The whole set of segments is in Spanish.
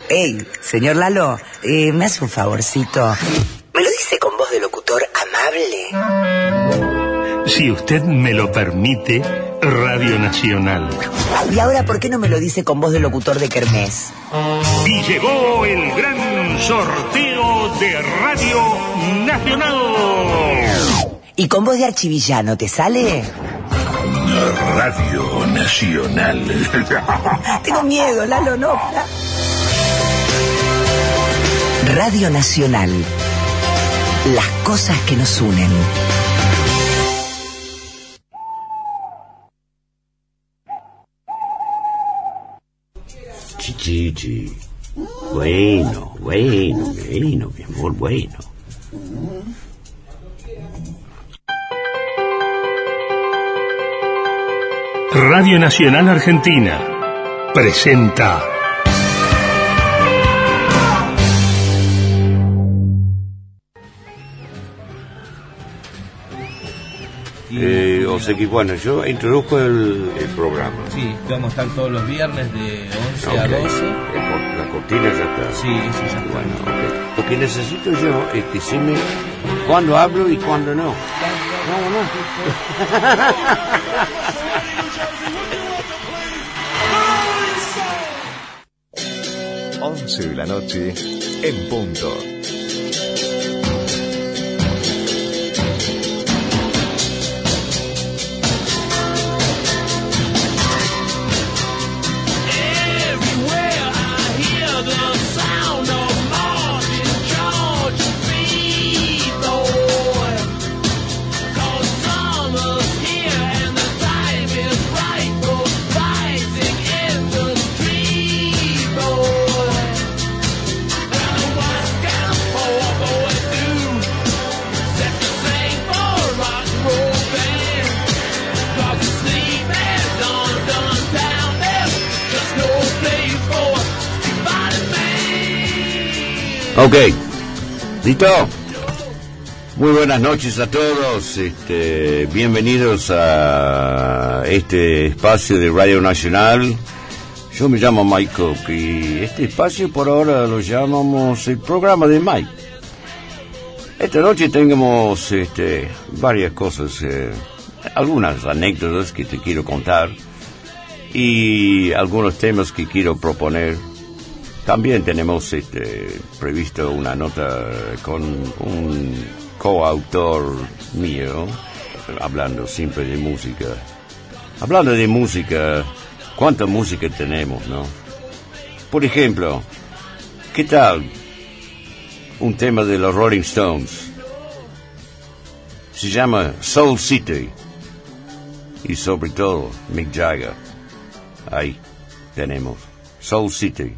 Hey, señor Lalo, ¿me hace un favorcito? ¿Me lo dice con voz de locutor amable? Si usted me lo permite, Radio Nacional. Y ahora, ¿por qué no me lo dice con voz de locutor de kermés? Y llegó el gran sorteo de Radio Nacional. ¿Y con voz de archivillano te sale? Radio Nacional. Tengo miedo, Lalo, no. Radio Nacional. Las cosas que nos unen. Chichi. Bueno, mi amor, bueno. Radio Nacional Argentina presenta o sea que bueno, yo introduzco el programa. Sí, vamos a estar todos los viernes de 11 a 12. La cortina ya está. Sí, eso ya está. Bueno, okay. Lo que necesito yo es decirme cuándo hablo y cuándo no. No. 11 de la noche en punto. Ok, ¿listo? Muy buenas noches a todos, bienvenidos a este espacio de Radio Nacional. Yo me llamo Mike Cook y este espacio por ahora lo llamamos el programa de Mike. Esta noche tenemos varias cosas, algunas anécdotas que te quiero contar y algunos temas que quiero proponer. También tenemos previsto una nota con un coautor mío, hablando siempre de música. Hablando de música, ¿cuánta música tenemos, no? Por ejemplo, ¿qué tal un tema de los Rolling Stones? Se llama Soul City. Y sobre todo, Mick Jagger. Ahí tenemos Soul City.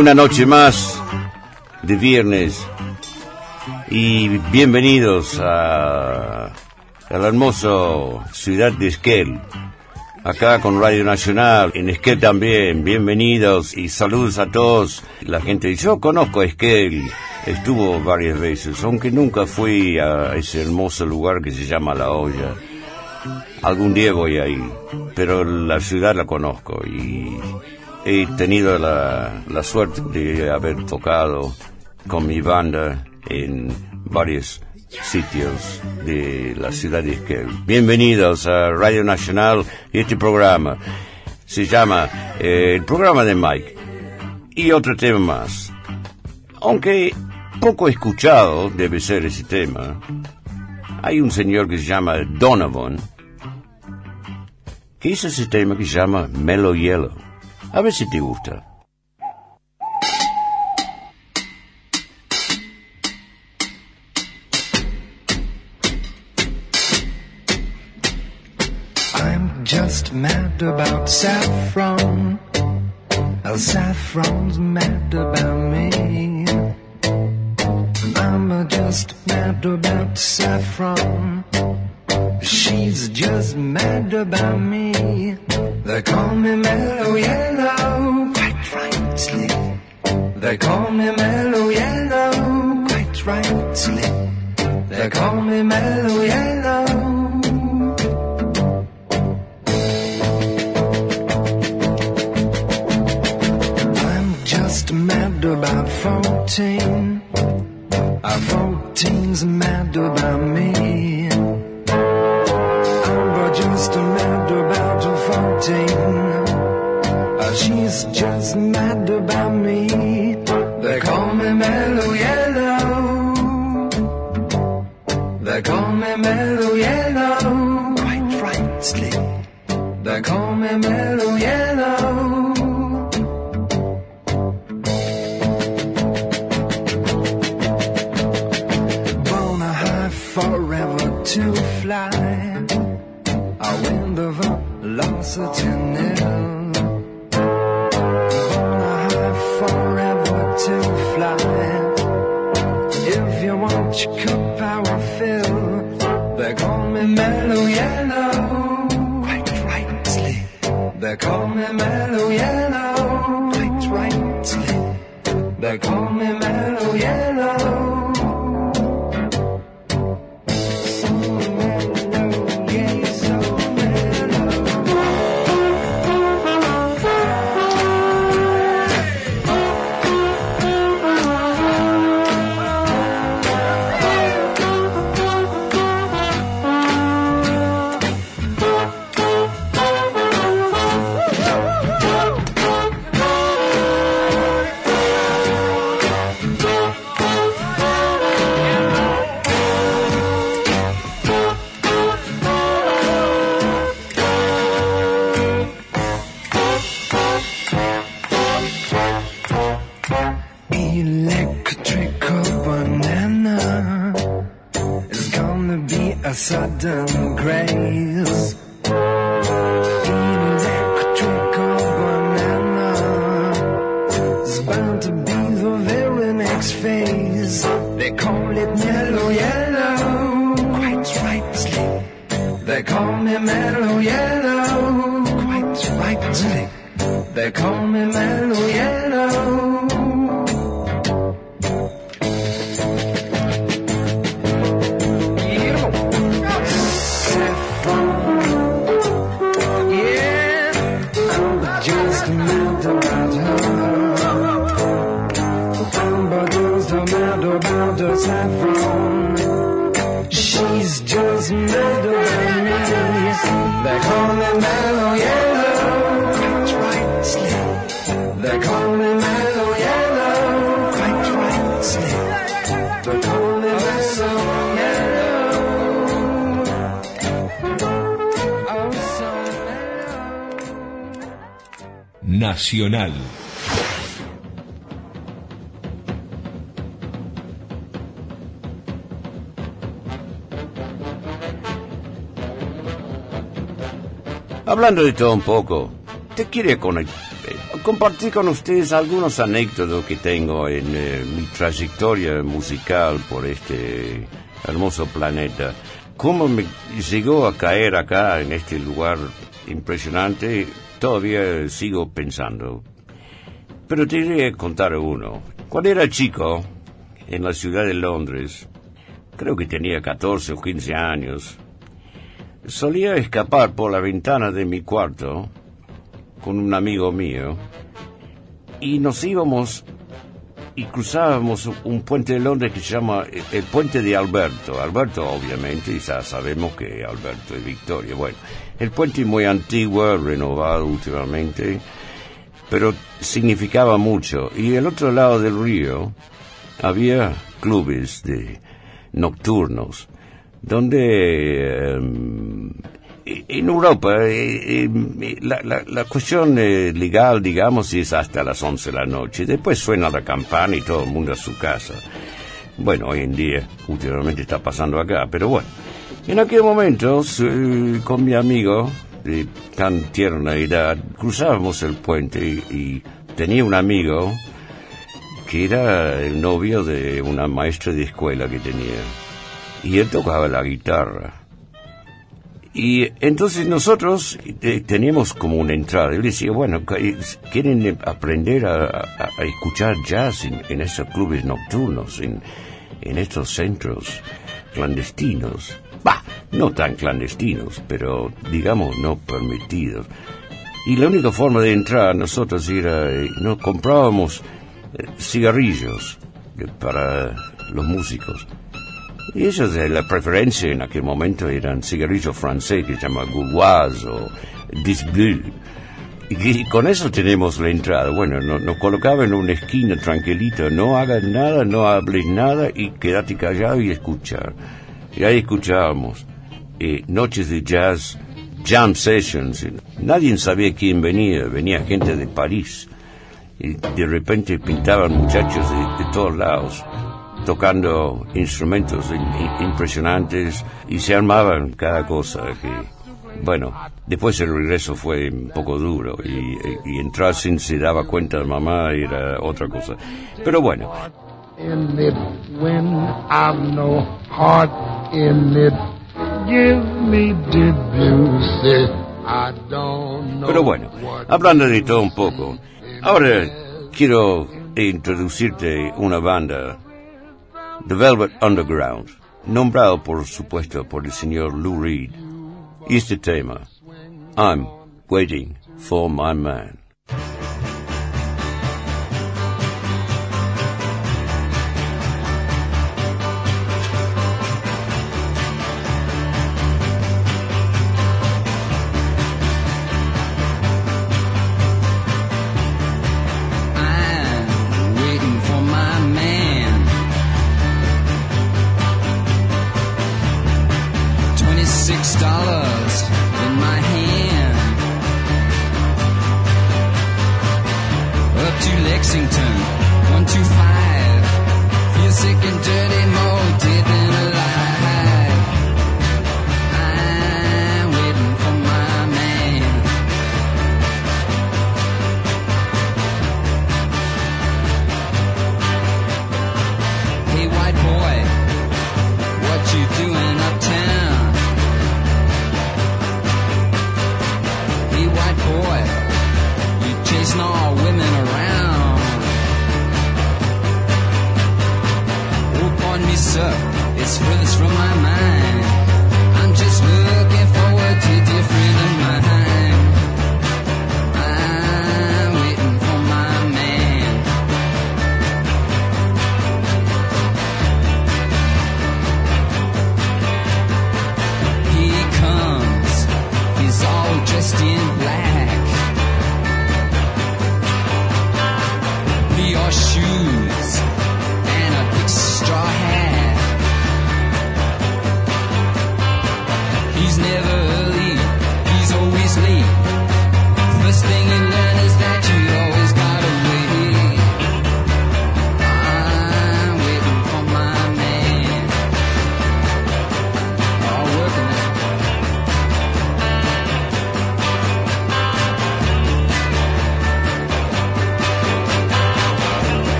Una noche más de viernes y bienvenidos a la hermosa ciudad de Esquel, acá con Radio Nacional, en Esquel también. Bienvenidos y saludos a todos. La gente, yo conozco a Esquel, estuvo varias veces, aunque nunca fui a ese hermoso lugar que se llama La Olla. Algún día voy ahí, pero la ciudad la conozco y he tenido la suerte de haber tocado con mi banda en varios sitios de la ciudad de Esquel. Bienvenidos a Radio Nacional y este programa se llama el programa de Mike. Y otro tema más, aunque poco escuchado debe ser ese tema. Hay un señor que se llama Donovan que hizo ese tema que se llama Mellow Yellow. A ver si te gusta. I'm just mad about saffron. El saffron's mad about me. I'm just mad about saffron. She's just mad about me. They call me Mellow Yellow, quite rightly. They call me Mellow Yellow, quite rightly. They call me Mellow Yellow. I'm just mad about 14. 14's mad about me. Just mad about 14. She's just mad about me. They call me Mellow Yellow. They call me Mellow Yellow, quite rightly. They call me Mellow Yellow. Born high forever to fly. Wind of velocity nil. Born high forever to fly. If you want your cup, I will fill. They call me Mellow Yellow, quite rightly. They call me Mellow Yellow, quite rightly. They call me Mellow Yellow. Sudden grace. Electrical banana is bound to be the very next phase. They call it Mellow Yellow, quite rightly. They call me Mellow Yellow, quite rightly. They call me Mellow Yellow. Saffron, she's just mad about me. They call me Mellow Yellow, quite rightly. They call me Mellow Yellow, quite rightly. They call me Mellow Yellow. Oh, so mellow. Nacional. Hablando de todo un poco, te quiere compartir con ustedes algunos anécdotas que tengo en mi trayectoria musical por este hermoso planeta. Cómo me llegó a caer acá en este lugar impresionante, todavía sigo pensando. Pero te iré a contar uno. Cuando era chico, en la ciudad de Londres, creo que tenía 14 o 15 años, solía escapar por la ventana de mi cuarto con un amigo mío y nos íbamos y cruzábamos un puente de Londres que se llama el puente de Alberto. Alberto, obviamente, ya sabemos que Alberto es Victoria. Bueno, el puente muy antiguo, renovado últimamente, pero significaba mucho. Y al otro lado del río había clubes nocturnos, donde en Europa la cuestión legal, digamos, es hasta las 11 de la noche. Después suena la campana y todo el mundo a su casa. Bueno, hoy en día, últimamente está pasando acá, pero bueno. En aquel momento, con mi amigo de tan tierna edad, cruzábamos el puente y tenía un amigo que era el novio de una maestra de escuela que tenía. Y él tocaba la guitarra. Y entonces nosotros teníamos como una entrada. Él decía, bueno, ¿quieren aprender a escuchar jazz en esos clubes nocturnos, en estos centros clandestinos? Bah, no tan clandestinos, pero digamos no permitidos. Y la única forma de entrar nosotros era, no comprábamos cigarrillos para los músicos. Y ellos, la preferencia en aquel momento eran cigarrillos francés que se llama Gauloise o Disbleu. Y con eso tenemos la entrada. Bueno, nos colocaba en una esquina tranquilito, no hagas nada, no hables nada y quédate callado y escuchar. Y ahí escuchábamos noches de jazz, jam sessions. Nadie sabía quién venía gente de París. Y de repente pintaban muchachos de todos lados, tocando instrumentos impresionantes, y se armaban cada cosa que, bueno, después el regreso fue un poco duro y entrar sin se daba cuenta de mamá era otra cosa. Pero bueno. Pero bueno, hablando de todo un poco, ahora quiero introducirte una banda, The Velvet Underground, nombrado por supuesto por el señor Lou Reed, y este tema, I'm Waiting for My Man.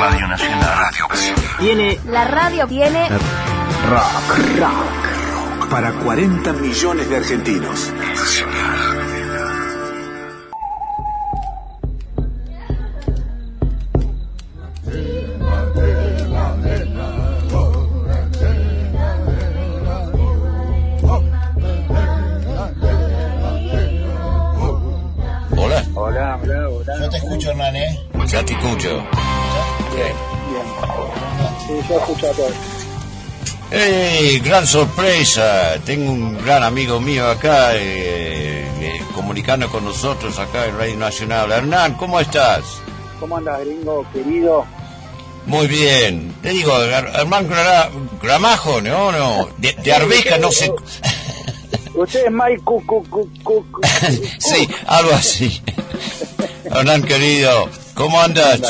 Radio Nacional. La radio tiene Rock. Para 40 millones de argentinos. Hola. Yo te escucho, Hernán, ¿eh? Ya te escucho. Bien. Sí, yo escucho a todos. ¡Hey! ¡Gran sorpresa! Tengo un gran amigo mío acá, comunicando con nosotros acá en Radio Nacional. Hernán, ¿cómo estás? ¿Cómo andas, gringo, querido? Muy bien. Te digo, Hernán Gramajo, ¿no? De Arbeja, no sé... Usted es Mike Sí, algo así. Hernán, querido, ¿cómo andas?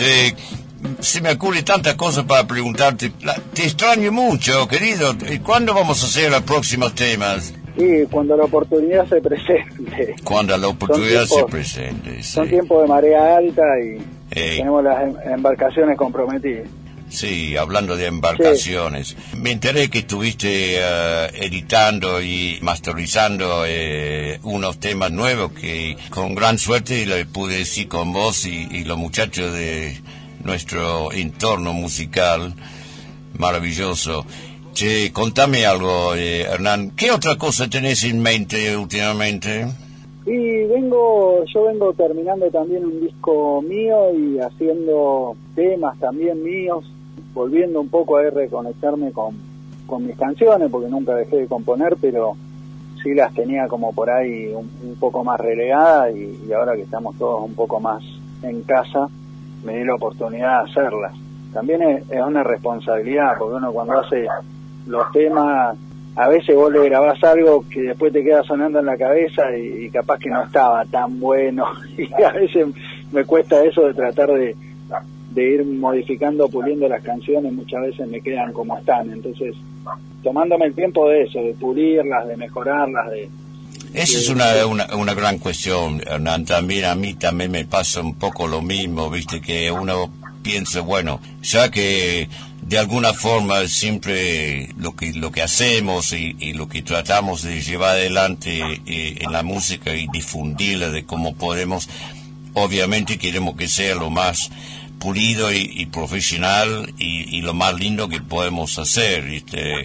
Se me ocurre tantas cosas para preguntarte. Te extraño mucho, querido. ¿Cuándo vamos a hacer los próximos temas? Sí, cuando la oportunidad se presente. Cuando la oportunidad se presente, sí. Son tiempos de marea alta y tenemos las embarcaciones comprometidas. Sí, hablando de embarcaciones. Sí. Me enteré que estuviste editando y masterizando unos temas nuevos que con gran suerte le pude decir con vos y los muchachos de nuestro entorno musical maravilloso. Che, contame algo, Hernán. ¿Qué otra cosa tenés en mente últimamente? Y yo vengo terminando también un disco mío y haciendo temas también míos, volviendo un poco a reconectarme con mis canciones, porque nunca dejé de componer, pero sí las tenía como por ahí un poco más relegadas y ahora que estamos todos un poco más en casa, me di la oportunidad de hacerlas. También es una responsabilidad, porque uno cuando hace los temas, a veces vos le grabás algo que después te queda sonando en la cabeza y capaz que no estaba tan bueno, y a veces me cuesta eso de tratar de ir modificando, puliendo las canciones, muchas veces me quedan como están, entonces tomándome el tiempo de eso, de pulirlas, de mejorarlas, esa es una gran cuestión, Hernán. También a mí también me pasa un poco lo mismo, viste, que uno piensa, bueno, ya que de alguna forma siempre lo que hacemos y lo que tratamos de llevar adelante en la música y difundirla de cómo podemos, obviamente queremos que sea lo más pulido y profesional y lo más lindo que podemos hacer, ¿viste?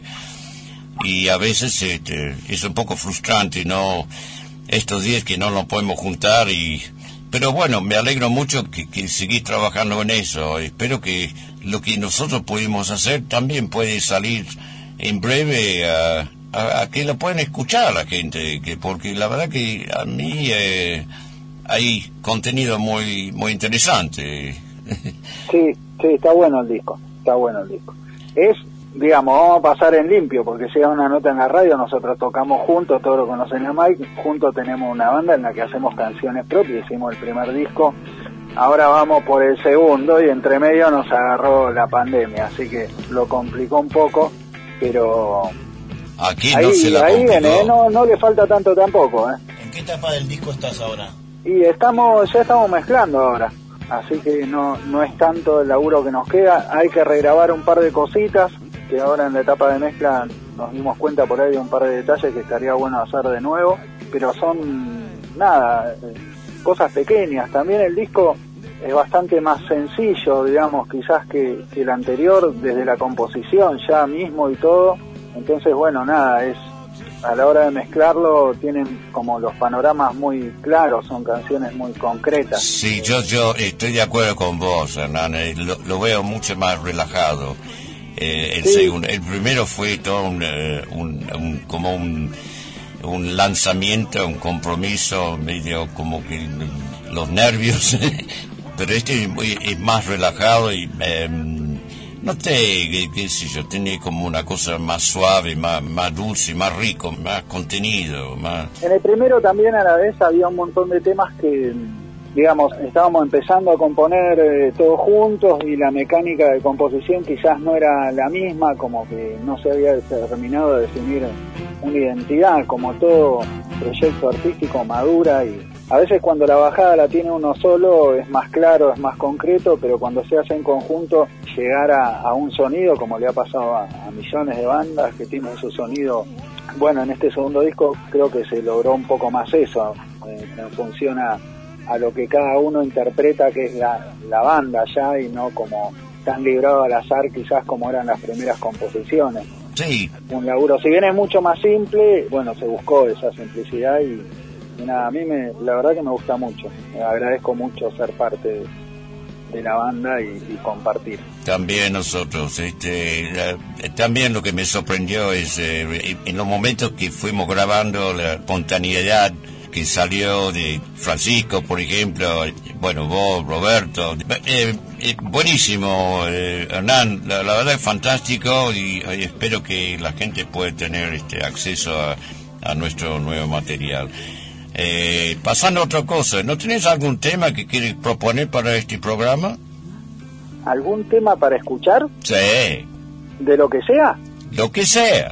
Y a veces es un poco frustrante, ¿no? Estos días que no nos podemos juntar pero bueno, me alegro mucho que seguís trabajando en eso. Espero que lo que nosotros pudimos hacer también puede salir en breve a que lo puedan escuchar la gente, porque la verdad que a mí hay contenido muy muy interesante. Sí, está bueno el disco. Es, digamos, vamos a pasar en limpio, porque si hay una nota en la radio, nosotros tocamos juntos, todos lo conocen a Mike, juntos tenemos una banda en la que hacemos canciones propias, hicimos el primer disco, ahora vamos por el segundo y entre medio nos agarró la pandemia, así que lo complicó un poco, pero aquí no se la complicó. Viene, no le falta tanto tampoco. ¿En qué etapa del disco estás ahora? Y ya estamos mezclando ahora. Así que no es tanto el laburo que nos queda, hay que regrabar un par de cositas, que ahora en la etapa de mezcla nos dimos cuenta por ahí de un par de detalles que estaría bueno hacer de nuevo, pero son, cosas pequeñas. También el disco es bastante más sencillo, digamos, quizás que el anterior, desde la composición ya mismo y todo, entonces bueno, es a la hora de mezclarlo tienen como los panoramas muy claros, son canciones muy concretas. Sí, yo estoy de acuerdo con vos, Hernán, lo veo mucho más relajado. El primero fue todo como un lanzamiento, un compromiso, medio como que los nervios, pero este es más relajado y no sé, qué sé yo, tiene como una cosa más suave, más dulce, más rico, más contenido, más... En el primero también a la vez había un montón de temas que, digamos, estábamos empezando a componer todos juntos y la mecánica de composición quizás no era la misma, como que no se había terminado de definir una identidad, como todo proyecto artístico madura, y a veces cuando la bajada la tiene uno solo es más claro, es más concreto, pero cuando se hace en conjunto llegar a un sonido como le ha pasado a millones de bandas que tienen su sonido. Bueno, en este segundo disco creo que se logró un poco más eso, en función a lo que cada uno interpreta que es la banda ya, y no como tan librado al azar quizás como eran las primeras composiciones. Sí. Un laburo, si bien es mucho más simple, bueno, se buscó esa simplicidad y nada, a mí la verdad que me gusta mucho. Agradezco mucho ser parte de la banda y compartir. También nosotros, también lo que me sorprendió es en los momentos que fuimos grabando, la espontaneidad que salió de Francisco, por ejemplo, bueno, vos, Roberto, buenísimo, Hernán, la verdad es fantástico y espero que la gente pueda tener acceso a nuestro nuevo material. Pasando a otra cosa, ¿no tenés algún tema que quieres proponer para este programa? ¿Algún tema para escuchar? Sí. ¿De lo que sea? Lo que sea.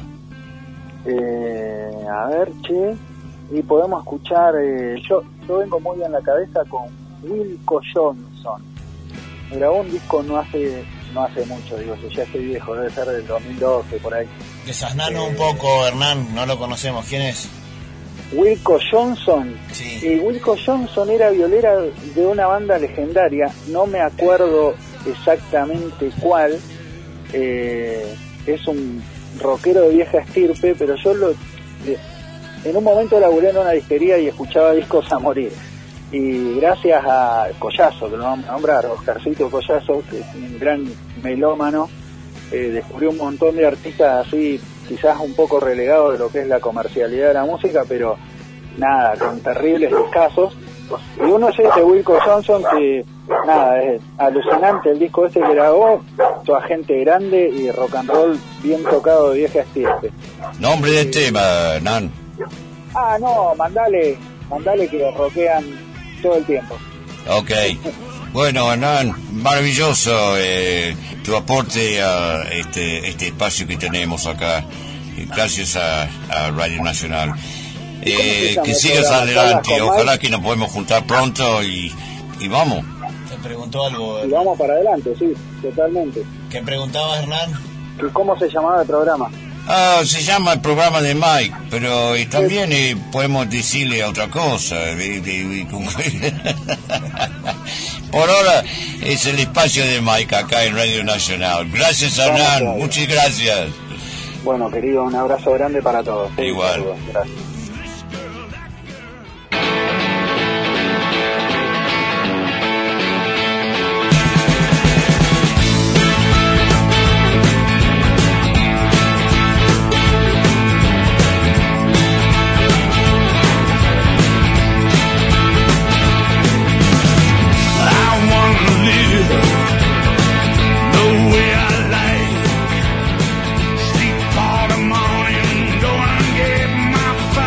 A ver, che, y podemos escuchar, yo vengo muy en la cabeza con Wilco Johnson. Grabó un disco no hace mucho, digo, yo ya estoy viejo, debe ser del 2012, por ahí. Desasnanos un poco, Hernán, no lo conocemos, ¿quién es? Wilco Johnson. Sí. Y Wilco Johnson era violera de una banda legendaria, no me acuerdo exactamente cuál, es un rockero de vieja estirpe, pero yo en un momento laburé en una disquería y escuchaba discos a morir, y gracias a Collazo, que lo vamos a nombrar, Oscarcito Collazo, que es un gran melómano, descubrí un montón de artistas así, quizás un poco relegados de lo que es la comercialidad de la música, pero nada, con terribles casos. Y uno es Wilco Johnson, que nada, es alucinante el disco que grabó, toda gente grande y rock and roll bien tocado de vieja estirpe. Nombre del tema, Nan. No, mandale que rockean todo el tiempo. Ok. Bueno, Hernán, maravilloso tu aporte a este espacio que tenemos acá, gracias a Radio Nacional. Que sigas adelante, ojalá que nos podamos juntar pronto y vamos. Te preguntó algo. Y vamos para adelante, sí, totalmente. ¿Qué preguntaba, Hernán? ¿Cómo se llamaba el programa? Se llama el programa de Mike, pero también podemos decirle otra cosa. Por ahora es el espacio de Mike acá en Radio Nacional. Gracias, Hernán, muchas gracias. Bueno, querido, un abrazo grande para todos. Igual. Gracias. Sleep all the morning, go and get my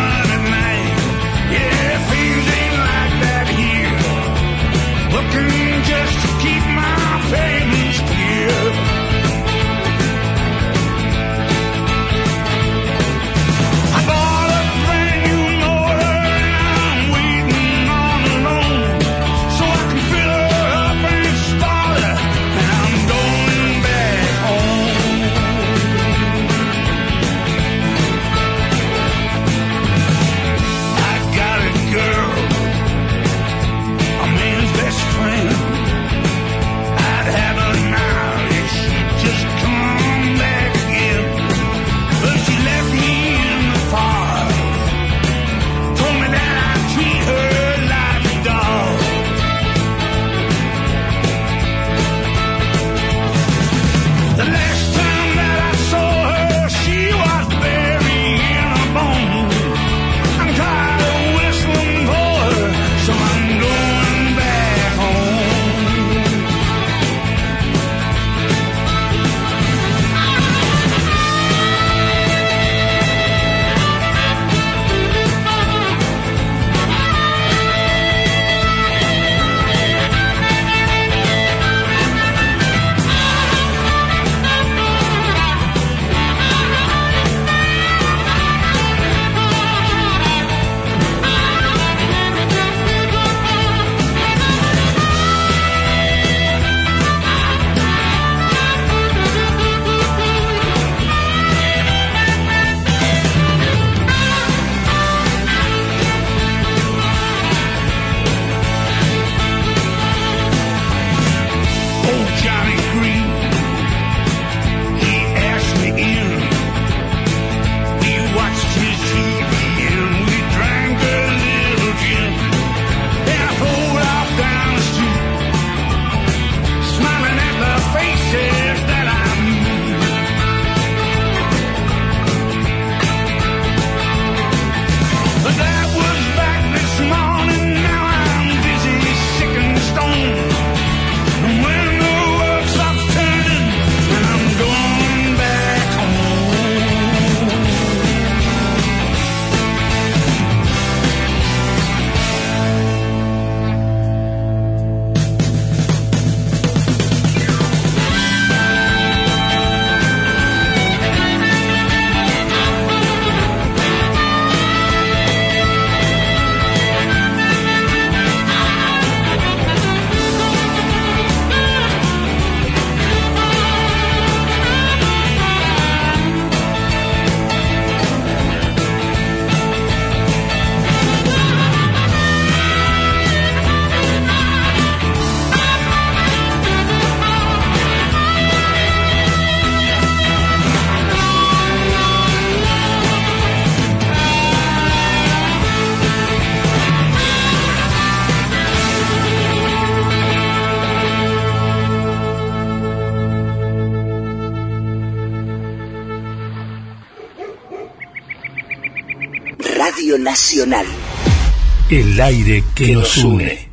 Radio Nacional. El aire que nos une.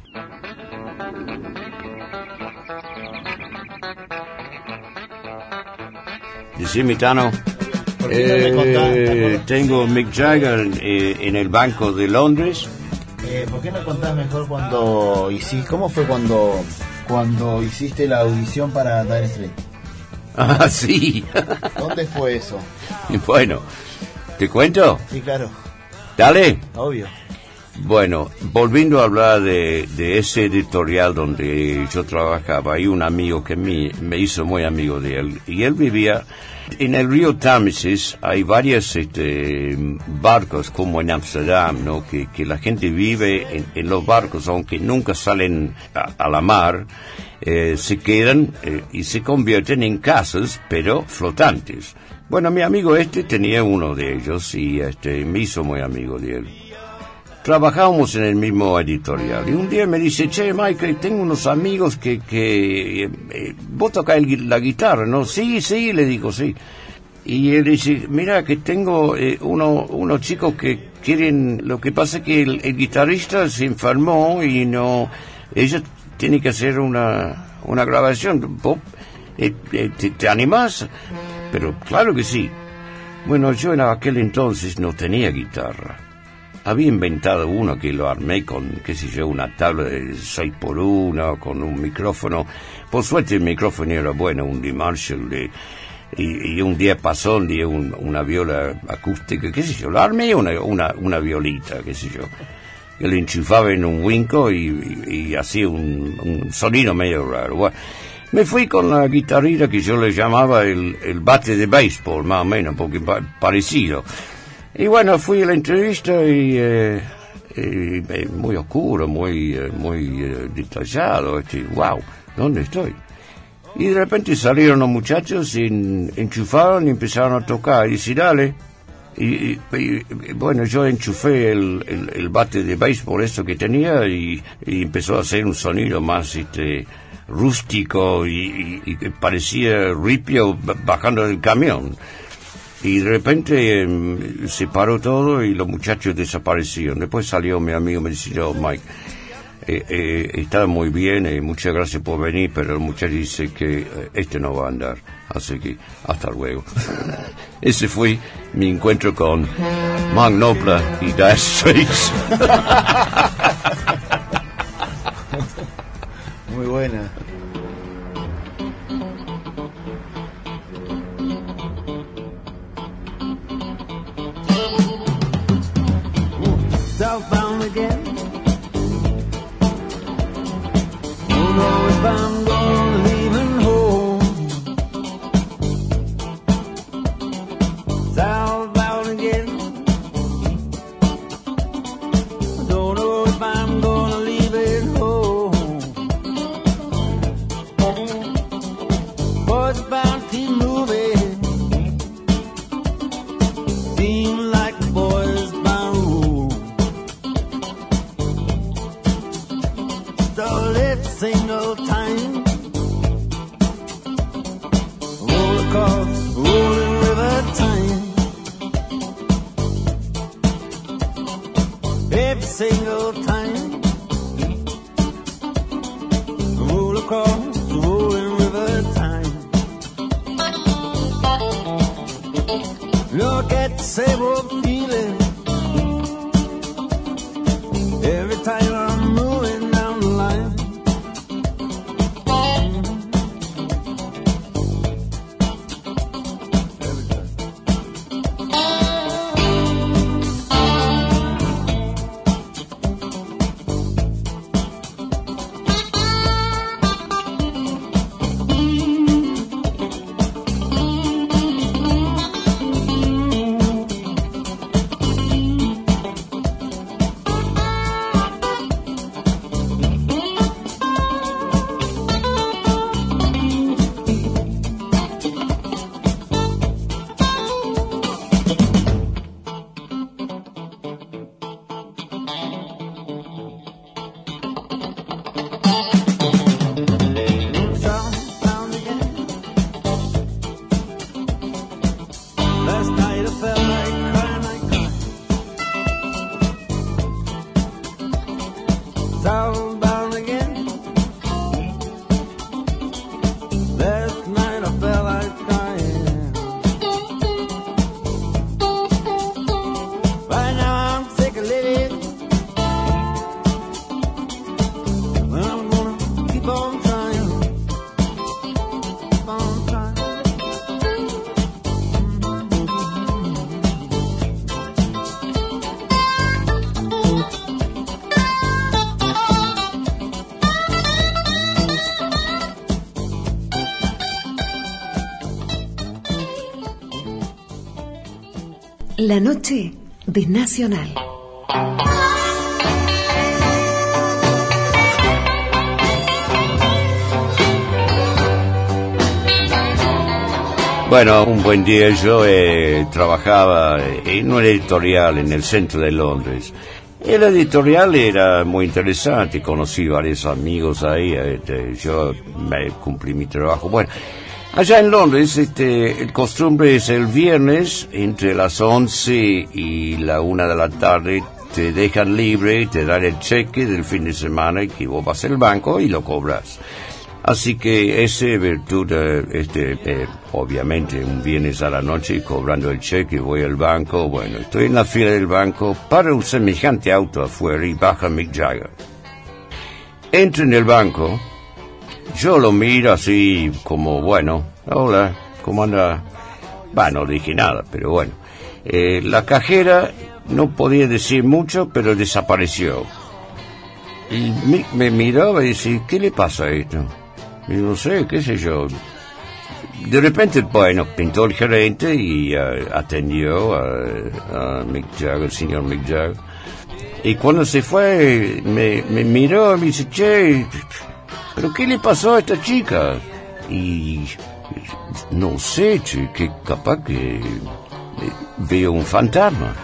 Decime, Tano. Tengo Mick Jagger en el Banco de Londres. ¿Por qué no contás mejor cómo fue cuando hiciste la audición para Dire Straits? Ah, sí. ¿Dónde fue eso? Bueno, ¿te cuento? Sí, claro. Dale. Obvio. Bueno, volviendo a hablar de ese editorial donde yo trabajaba, hay un amigo que me hizo muy amigo de él, y él vivía en el río Támesis. Hay varios barcos, como en Amsterdam, ¿no? Que la gente vive en los barcos, aunque nunca salen a la mar, se quedan y se convierten en casas, pero flotantes. Bueno, mi amigo tenía uno de ellos y me hizo muy amigo de él. Trabajábamos en el mismo editorial y un día me dice: che, Michael, tengo unos amigos que vos tocás la guitarra, ¿no? Sí, le digo, sí. Y él dice: mira, que tengo unos chicos que quieren, lo que pasa es que el guitarrista se enfermó y no, ellos tienen que hacer una grabación. ¿Vos te animás? Pero claro que sí. Bueno, yo en aquel entonces no tenía guitarra. Había inventado uno que lo armé con, qué sé yo, una tabla de 6x1, con un micrófono. Por suerte el micrófono era bueno, un D-Marshall, y un diapasón, una viola acústica, qué sé yo. Lo armé una violita, qué sé yo. Que lo enchufaba en un Winco y hacía un sonido medio raro. Bueno, me fui con la guitarrita que yo le llamaba el bate de béisbol, más o menos, porque parecido. Y bueno, fui a la entrevista y muy oscuro, muy detallado. Wow, ¿dónde estoy? Y de repente salieron los muchachos, enchufaron y empezaron a tocar. Y dice: dale. Y bueno, yo enchufé el bate de béisbol eso que tenía y empezó a hacer un sonido más rústico y que parecía ripio bajando del camión. Y de repente se paró todo y los muchachos desaparecieron. Después salió mi amigo y me dice: oh, Mike, está muy bien, muchas gracias por venir, pero el muchacho dice que no va a andar. Así que hasta luego. Ese fue mi encuentro con Mark Knopfler y Dire Straits. Muy buena. Southbound again. Don't know if I'm gonna leaving home. Southbound again. Don't know if I'm gonna leave it home. Boys bound keep moving. Seem like boys bound rule. Every single time, roll across rolling river time. Every single time, roll across rolling river time. Look at the same old feeling every time I'm moving down the line. La noche de Nacional. Bueno, un buen día yo trabajaba en una editorial en el centro de Londres. El editorial era muy interesante, conocí varios amigos ahí, yo me cumplí mi trabajo. Bueno, allá en Londres el costumbre es el viernes entre las 11 y la 1 de la tarde te dejan libre, te dan el cheque del fin de semana y que vos vas al banco y lo cobras. Así que ese virtud, obviamente un viernes a la noche cobrando el cheque, voy al banco, bueno, estoy en la fila del banco, para un semejante auto afuera y baja Mick Jagger. Entro en el banco, yo lo miro así como, bueno, hola, ¿cómo anda? No dije nada, pero bueno. La cajera no podía decir mucho, pero desapareció. Y Mick me miraba y decía, ¿qué le pasa a esto? Y no sé, qué sé yo. De repente, bueno, pintó el gerente y atendió a Mick Jagger, el señor Mick Jagger. Y cuando se fue, me miró y me dice, che, ¿pero qué le pasó a esta chica? Y no sé, che, que capaz que veo un fantasma.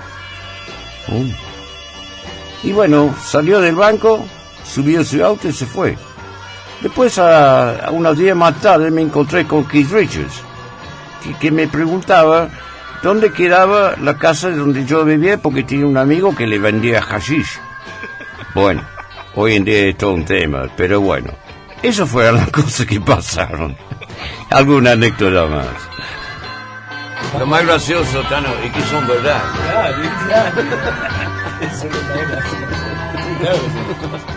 Y bueno, salió del banco, subió su auto y se fue. Después, a unos días más tarde, me encontré con Keith Richards, que me preguntaba dónde quedaba la casa donde yo vivía, porque tenía un amigo que le vendía hashish. Bueno, hoy en día es todo un tema, pero bueno, eso fueron las cosas que pasaron. Alguna anécdota más. Lo más gracioso, Tano, es que son verdad. Claro. Eso es lo más gracioso. Claro que sí.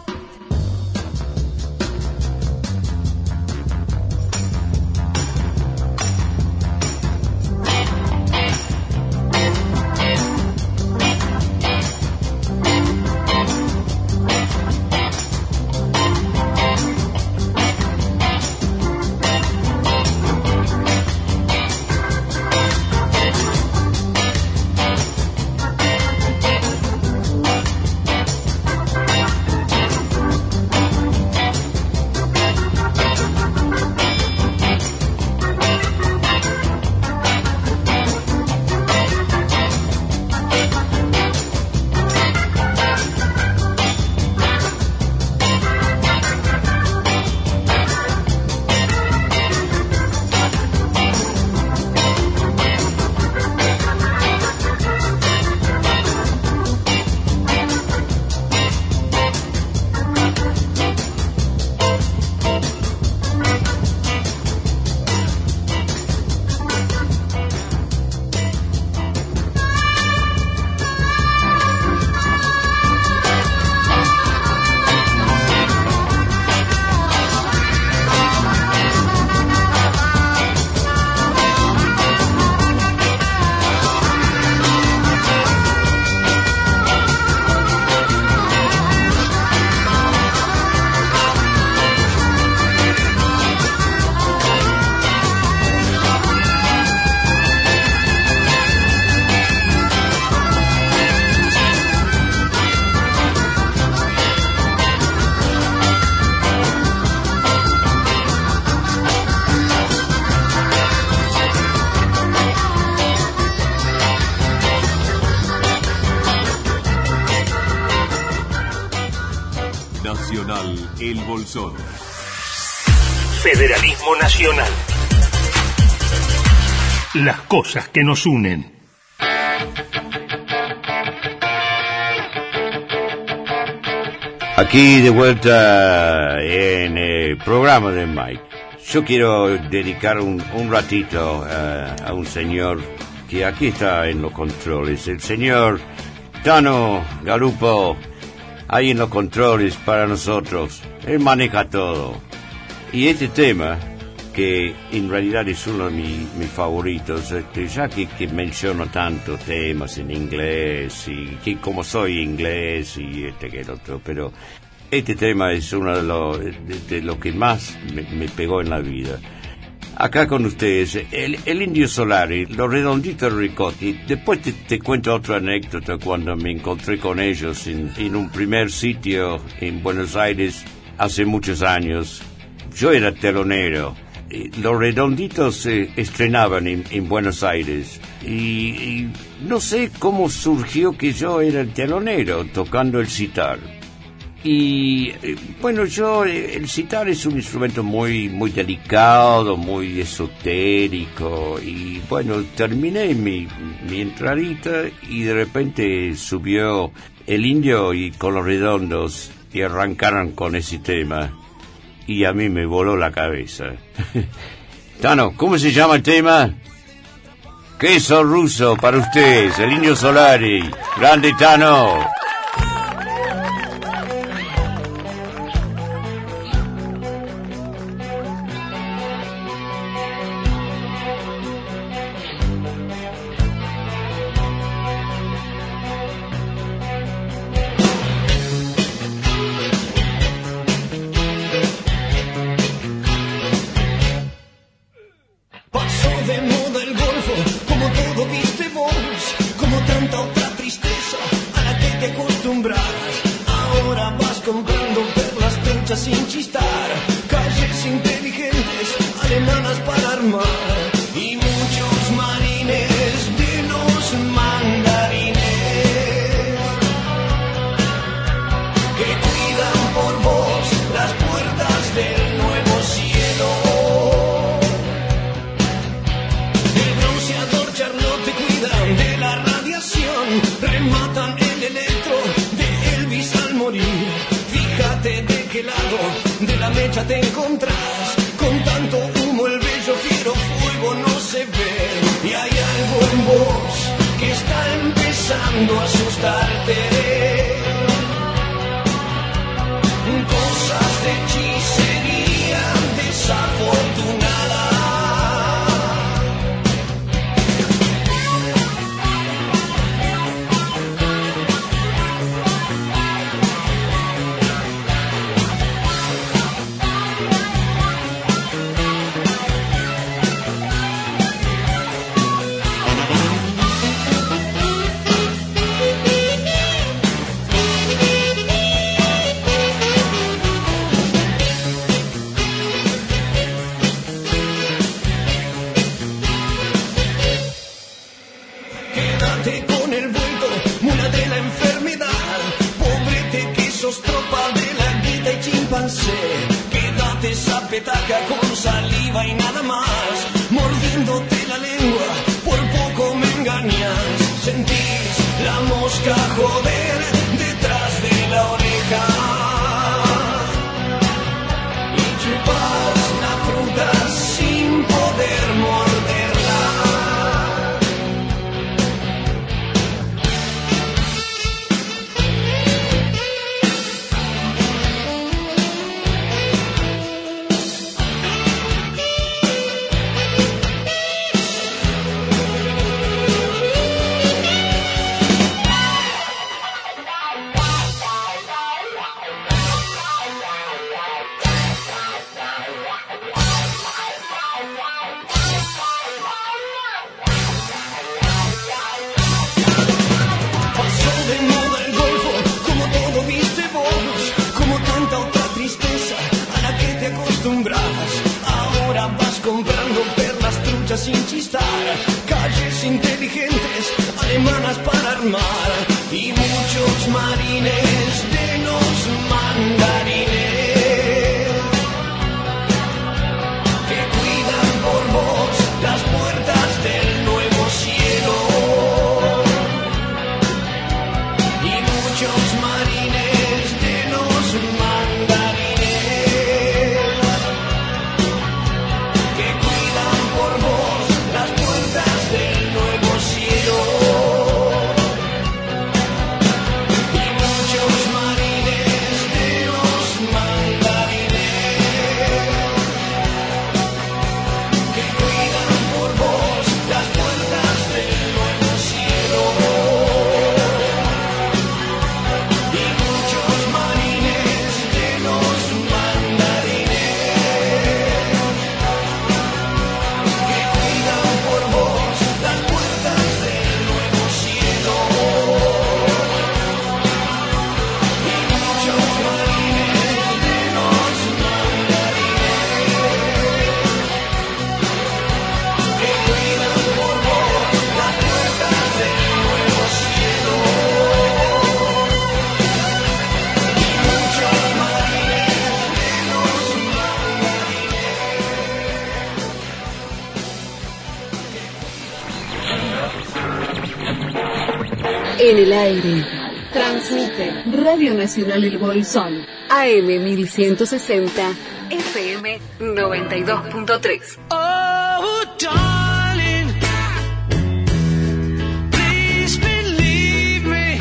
El Bolsón. Federalismo Nacional. Las cosas que nos unen. Aquí de vuelta en el programa de Mike. Yo quiero dedicar un ratito a un señor que aquí está en los controles, el señor Tano Galupo. Ahí en los controles para nosotros, él maneja todo. Y este tema, que en realidad es uno de mis favoritos, ya que menciono tantos temas en inglés, y que como soy inglés, y que el otro, pero este tema es uno de los que más me pegó en la vida. acá con ustedes, el Indio Solari, los Redonditos Ricotti. Después te cuento otra anécdota cuando me encontré con ellos en un primer sitio en Buenos Aires hace muchos años. Yo era telonero. Los Redonditos estrenaban en Buenos Aires y no sé cómo surgió que yo era el telonero tocando el sitar. Y bueno, el sitar es un instrumento muy delicado, muy esotérico, y bueno, terminé mi entradita y de repente subió el Indio y con los Redondos y arrancaron con ese tema y a mí me voló la cabeza. Tano, ¿cómo se llama el tema? Queso ruso para ustedes, el Indio Solari. Grande Tano. Quédate esa petaca con saliva y nada más, mordiéndote la lengua, por poco me engañas. Sentís la mosca joder detrás de la oreja y chupas la fruta sin poder morderla. Ahora vas comprando perlas truchas sin chistar, calles inteligentes, alemanas para armar, y muchos marines de los mandarines que cuidan por vos las puertas del nuevo cielo. Y muchos marines de los mandarines que cuidan por vos las puertas del nuevo cielo. En el aire. Transmite Radio Nacional El Bolsón. AM 1160. FM 92.3. Oh, darling, please believe me.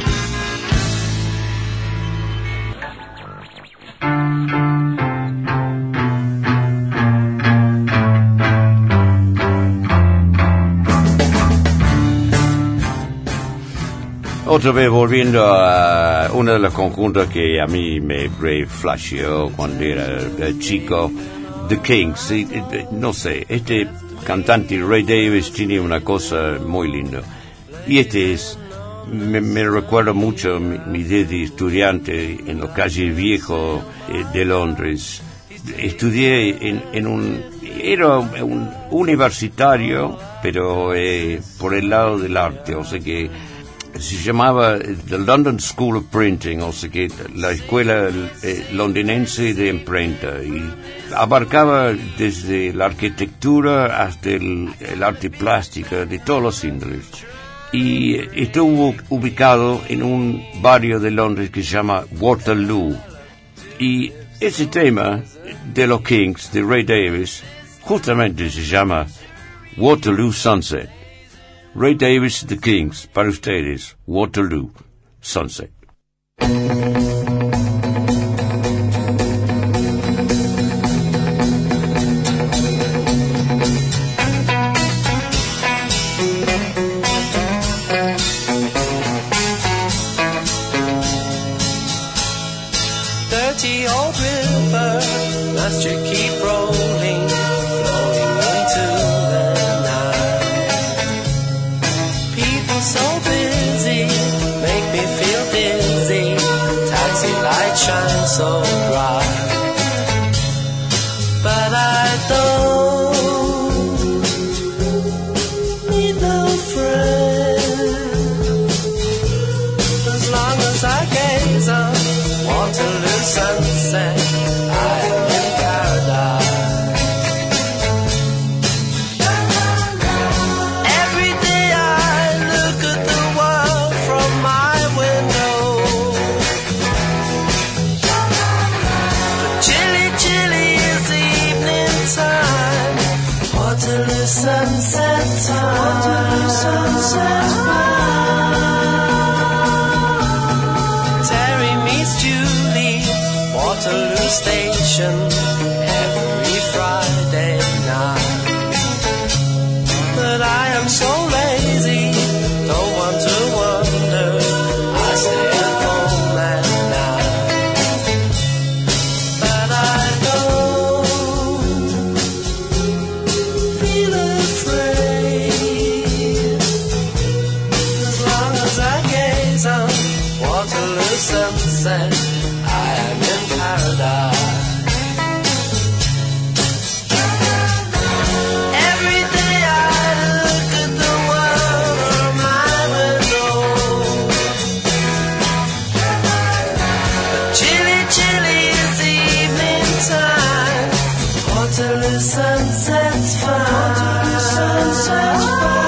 Otra vez volviendo a uno de los conjuntos que a mí me flasheó cuando era chico, The Kings. No sé, este cantante Ray Davies tiene una cosa muy linda. Y me recuerda mucho mi día de estudiante en la calle Viejo de Londres. Estudié era un universitario, pero por el lado del arte, o sea que se llamaba The London School of Printing, o sea que la escuela londinense de imprenta, y abarcaba desde la arquitectura hasta el arte plástico de todos los índoles. Y estuvo ubicado en un barrio de Londres que se llama Waterloo. Y ese tema de los Kings, de Ray Davies, justamente se llama Waterloo Sunset. Ray Davies, The Kings, para ustedes, Waterloo Sunset. 30 old river, must you keep rolling, flowing into the night. People so busy, make me feel dizzy, taxi lights shine so bright. But I don't need no friend, as long as I gaze on Waterloo sunset, I am in paradise. Every day I look at the world from my window, but chilly, chilly is the evening time. Waterloo sunset time. Waterloo sunset time. Terry meets Julie, Waterloo Station, every Friday night. But I am so lazy, don't want to wander, I stay at home at night. But I don't feel afraid, as long as I gaze on Waterloo sunset, I am in paradise. Every day I look at the world from my window, but chilly, chilly is the evening time. Waterloo sunset's fine. Waterloo sunset's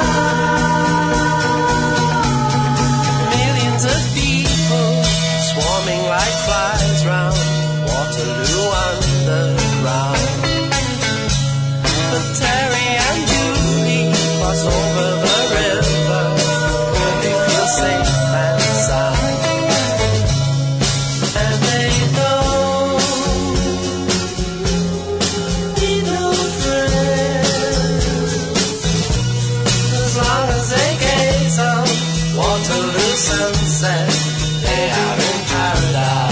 fine. Millions of people swarming like flies round Waterloo underground. But Terry and Julie cross over the river where they feel safe and sound. And they don't need no friends, as long as they gaze on Waterloo sunset, they are in paradise.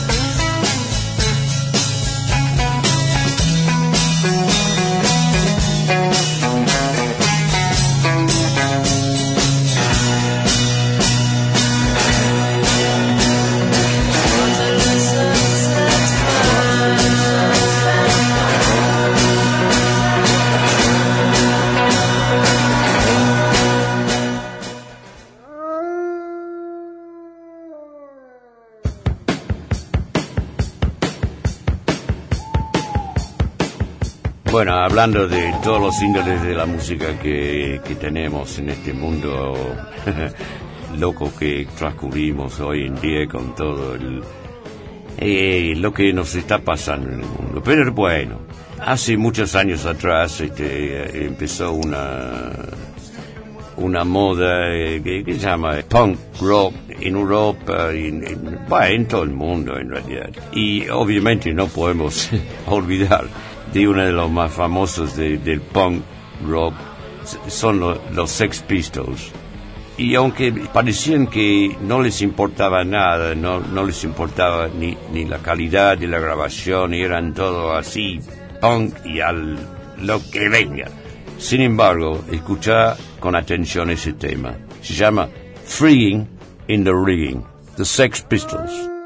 Waterloo sunset's Bueno, hablando de todos los índoles de la música que tenemos en este mundo loco que transcurrimos hoy en día con todo lo que nos está pasando en el mundo. Pero bueno, hace muchos años atrás empezó una moda que se llama punk rock en Europa, en todo el mundo en realidad. Y obviamente no podemos olvidar de uno de los más famosos del punk rock, son los Sex Pistols. Y aunque parecían que no les importaba nada, no les importaba ni la calidad de la grabación, eran todo así, punk y lo que venga. Sin embargo, escucha con atención ese tema. Se llama Freeing in the Rigging, The Sex Pistols.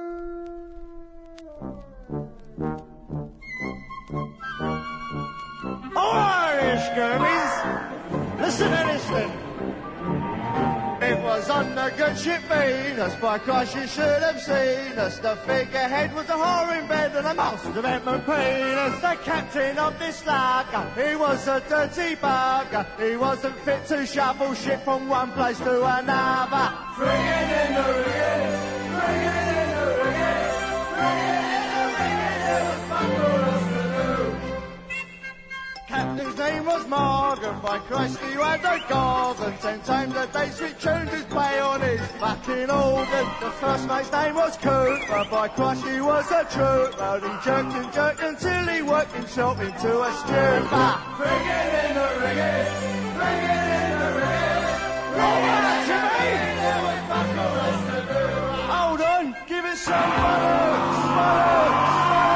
Irish girlies, listen to this then. It was on the good ship Venus, by Christ you should have seen us. The figurehead was a whore in bed and a master of Edmund Penis. The captain of this lugger, he was a dirty bugger. He wasn't fit to shovel shit from one place to another. Friggin' in the rigging, friggin' in the rigging, friggin' in the rigging, it was fun for us to do. Captain's name was Morgan, by Christ he had a garden. 10 times a day sweet tunes his play on his fucking organ. The first mate's name was Cooper, by Christ he was a trooper. He jerked until he worked himself into a stupor. Friggin' in the rigging, friggin' in the rigging, friggin' in the rigging, there was fuck all else to do. Hold on, give it some bollocks.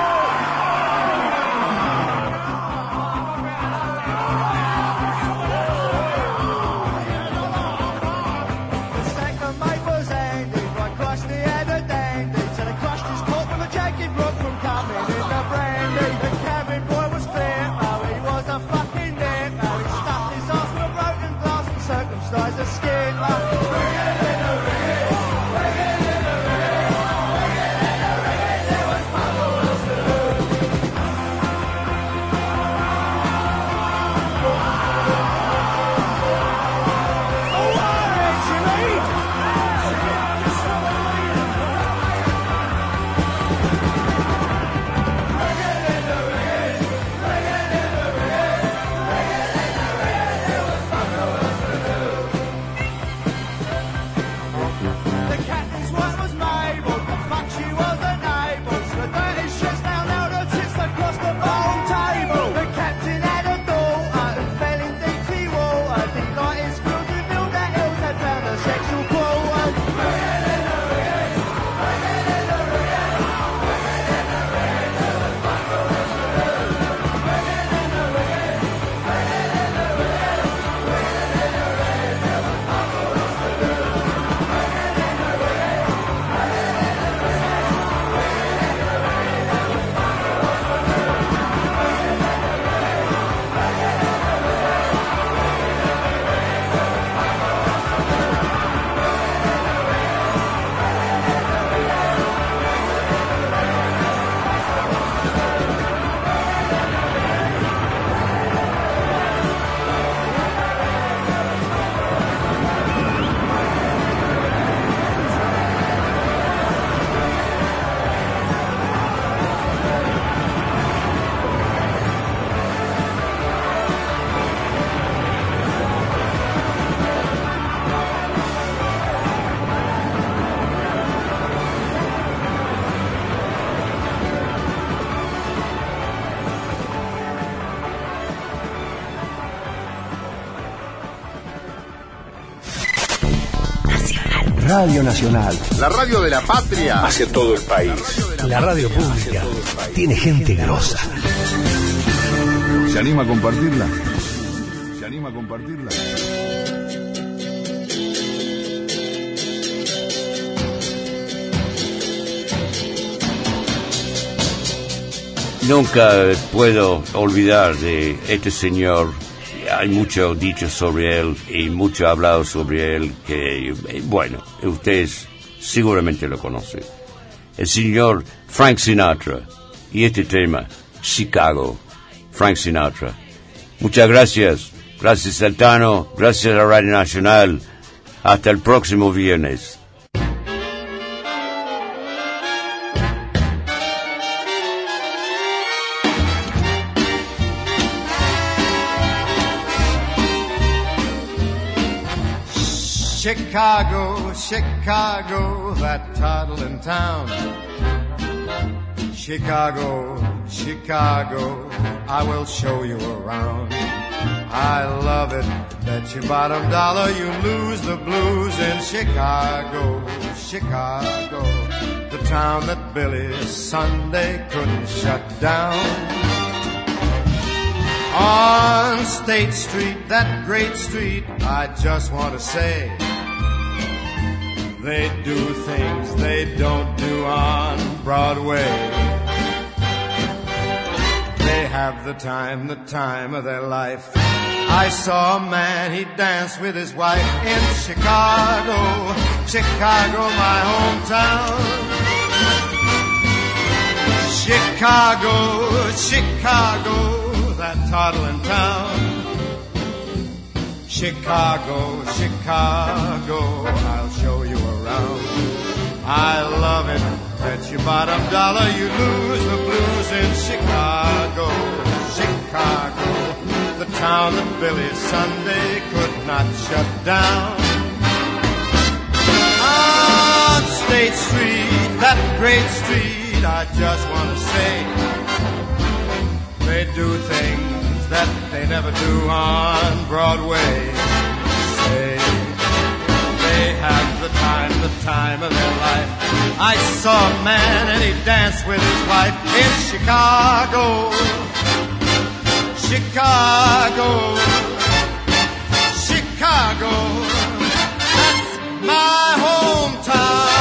Radio Nacional. La radio de la patria. Hacia todo el país. La radio pública. Tiene gente grosa. ¿Se anima a compartirla? ¿Se anima a compartirla? Nunca puedo olvidar de este señor. Hay mucho dicho sobre él y mucho hablado sobre él que, bueno, ustedes seguramente lo conocen. El señor Frank Sinatra y este tema, Chicago, Frank Sinatra. Muchas gracias. Gracias, Altano. Gracias a Radio Nacional. Hasta el próximo viernes. Chicago, Chicago, that toddling town. Chicago, Chicago, I will show you around. I love it, bet your bottom dollar you lose the blues in Chicago, Chicago, the town that Billy Sunday couldn't shut down. On State Street, that great street, I just want to say, they do things they don't do on Broadway. They have the time of their life. I saw a man, he danced with his wife in Chicago, Chicago, my hometown. Chicago, Chicago, that toddling town. Chicago, Chicago, I'll show you around. I love it, bet your bottom dollar you lose the blues in Chicago, Chicago, the town that Billy Sunday could not shut down. On State Street, that great street, I just want to say, they do things that they never do on Broadway. Say, they have the time of their life. I saw a man and he danced with his wife in Chicago, Chicago, Chicago, that's my hometown.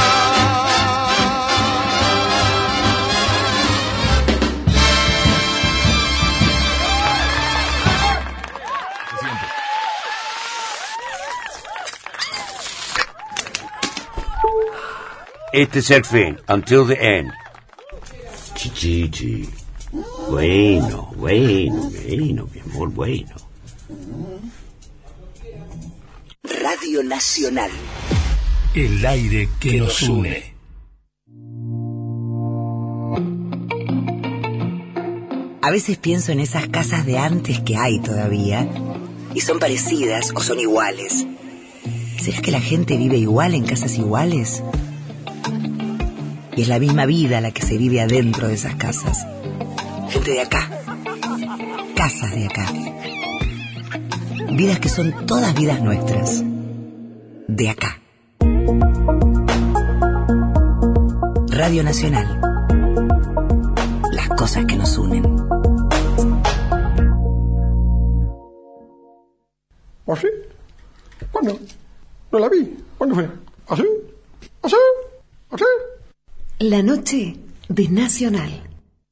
Este es el fin, until the end. Chichichi. Bueno, mi amor, bueno. Radio Nacional. El aire que nos une. A veces pienso en esas casas de antes que hay todavía, y son parecidas o son iguales. ¿Será que la gente vive igual en casas iguales? Y es la misma vida la que se vive adentro de esas casas. Gente de acá. Casas de acá. Vidas que son todas vidas nuestras. De acá. Radio Nacional. Las cosas que nos unen. ¿O sí? ¿Cuándo? No la vi. ¿Cuándo fue? ¿Así? ¿Así? ¿Así? La noche de Nacional.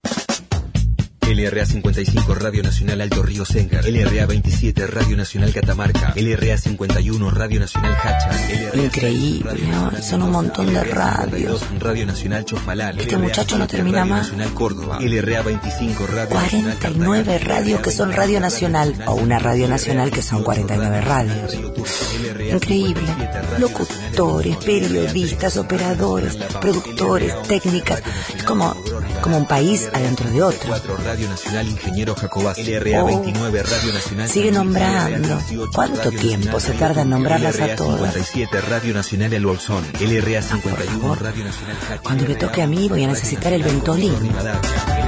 LRA 55 Radio Nacional Alto Río Sengar, LRA 27 Radio Nacional Catamarca, LRA 51 Radio Nacional Hacha, LRA increíble, ¿no? Son un montón de radios. Radio Nacional Chosmalal, este muchacho no termina Radio más. Nacional Córdoba, LRA 25 Radio 49 radios que son Radio Nacional, o una Radio Nacional que son 49 radios. Increíble. Locutores, periodistas, operadores, productores, técnicas. Es como un país adentro de otro. Radio Nacional Ingeniero Jacobás, LRA 29 Radio Nacional. Sigue nombrando. ¿Cuánto tiempo se tarda en nombrarlas a todas? 57 Radio Nacional El Bolsón, LRA 51 Radio Nacional Hacha. Cuando me toque a mí voy a necesitar el Ventolin.